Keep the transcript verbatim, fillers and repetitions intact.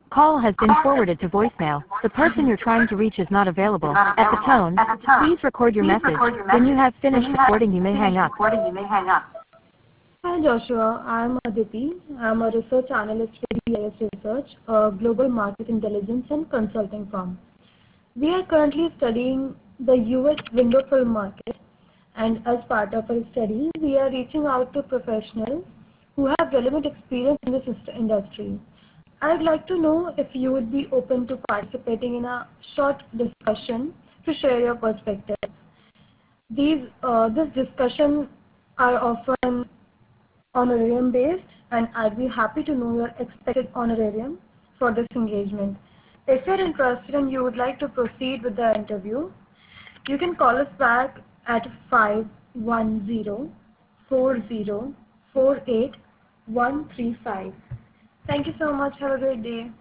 Call has been forwarded to voicemail. The person you're trying to reach is not available. At the tone, please record your message. When you have finished recording, you may hang up. Hi Joshua, I'm Aditi. I'm a research analyst with D I S Research, a global market intelligence and consulting firm. We are currently studying the U S window film market, and as part of our study, we are reaching out to professionals who have relevant experience in this industry. I'd like to know if you would be open to participating in a short discussion to share your perspective. These, uh, this discussion are often honorarium based, and I'd be happy to know your expected honorarium for this engagement. If you're interested and you would like to proceed with the interview, you can call us back at five one zero, four zero, four eight one three five. Thank you so much. Have a great day.